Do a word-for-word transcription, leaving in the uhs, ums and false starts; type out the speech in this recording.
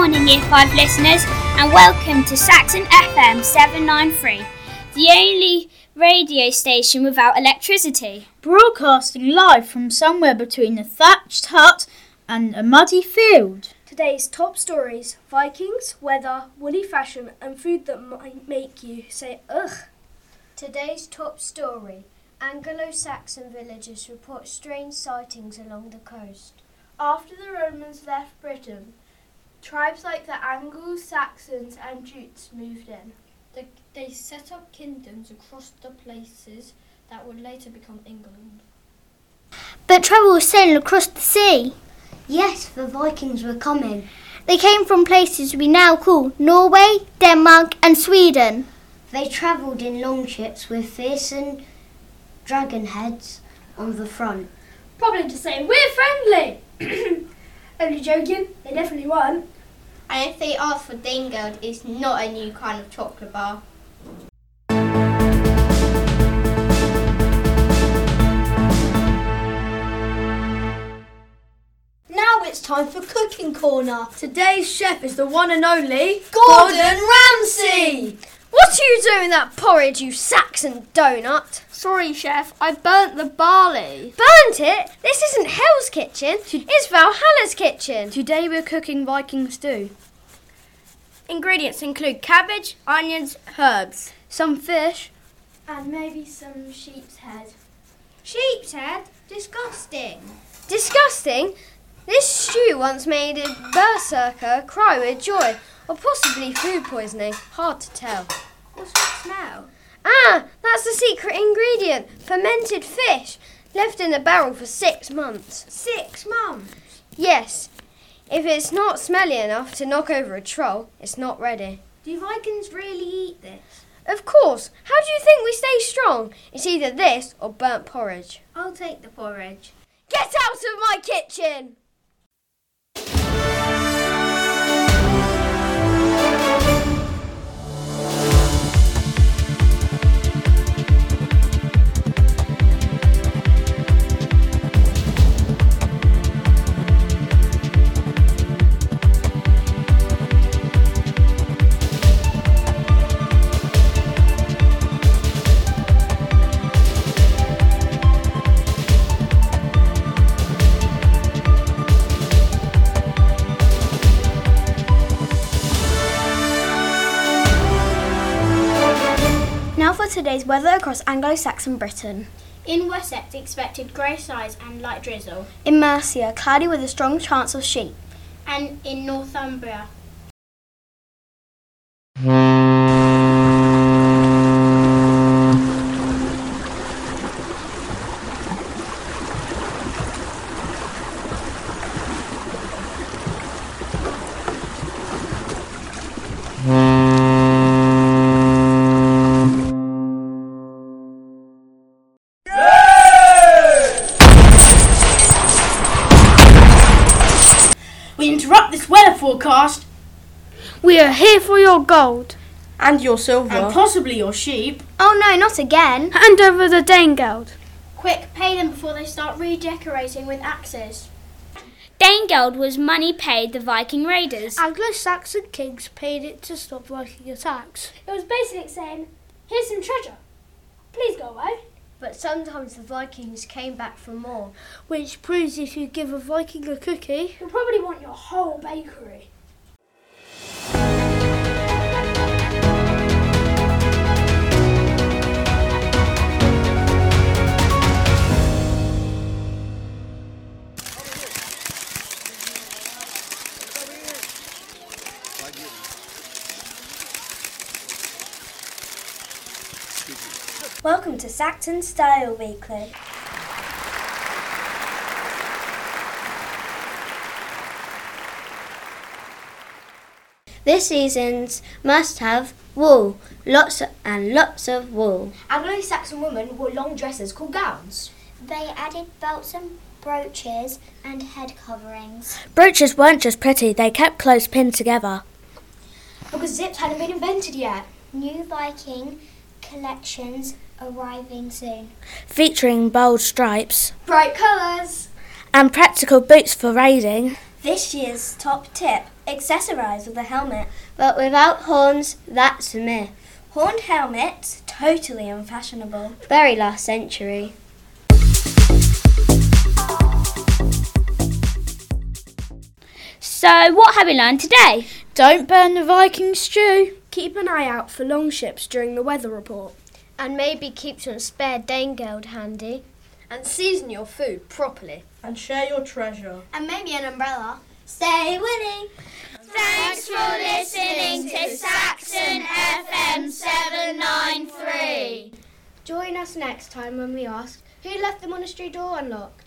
morning, Year five listeners, and welcome to Saxon F M seven ninety-three, the only radio station without electricity. Broadcasting live from somewhere between a thatched hut and a muddy field. Today's top stories: Vikings, weather, woolly fashion, and food that might make you say ugh. Today's top story: Anglo-Saxon villagers report strange sightings along the coast. After the Romans left Britain, tribes like the Anglo-Saxons and Jutes moved in. They, they set up kingdoms across the places that would later become England. But trouble was sailing across the sea. Yes, the Vikings were coming. They came from places we now call Norway, Denmark and Sweden. They travelled in longships with fearsome dragon heads on the front. Probably just saying, we're friendly! Only joking, they definitely weren't. And if they ask for Danegeld, it's not a new kind of chocolate bar. Now it's time for Cooking Corner. Today's chef is the one and only Gordon Ramsay! What are you doing with that porridge, you Saxon donut? Sorry, Chef, I burnt the barley. Burnt it? This isn't Hell's Kitchen, it's Valhalla's kitchen. Today we're cooking Viking stew. Ingredients include cabbage, onions, herbs, some fish, and maybe some sheep's head. Sheep's head? Disgusting. Disgusting? This stew once made a berserker cry with joy, or possibly food poisoning. Hard to tell. What's that smell? Ah, that's the secret ingredient. Fermented fish, left in a barrel for six months. Six months? Yes. If it's not smelly enough to knock over a troll, it's not ready. Do Vikings really eat this? Of course. How do you think we stay strong? It's either this or burnt porridge. I'll take the porridge. Get out of my kitchen! Now for today's weather across Anglo-Saxon Britain. In Wessex, expected grey skies and light drizzle. In Mercia, cloudy with a strong chance of sheep. And in Northumbria, We interrupt this weather forecast. We are here for your gold. And your silver. And possibly your sheep. Oh no, not again. Hand over the Danegeld. quick, pay them before they start redecorating with axes. Danegeld was money paid the Viking raiders. Anglo-Saxon kings paid it to stop Viking attacks. It was basically saying, here's some treasure. Please go away. But sometimes the Vikings came back for more. Which proves if you give a Viking a cookie, You'll probably want your whole bakery. welcome to Saxon Style Weekly. This season's must-have wool, lots of, and lots of wool. Anglo-Saxon women wore long dresses called gowns. They added belts and brooches and head coverings. Brooches weren't just pretty, they kept clothes pinned together. Because zips hadn't been invented yet. New Viking collections arriving soon. Featuring bold stripes Bright colours. and practical boots for raiding. This year's top tip, accessorise with a helmet. But without horns, that's a myth. Horned helmets, totally unfashionable. Very last century. So, what have we learned today? Don't burn the Viking stew. Keep an eye out for longships during the weather report. And maybe keep some spare Danegeld handy. And season your food properly. And share your treasure. And maybe an umbrella. Stay winning! Thanks for listening to Saxon F M seven nine three. Join us next time when we ask, who left the monastery door unlocked?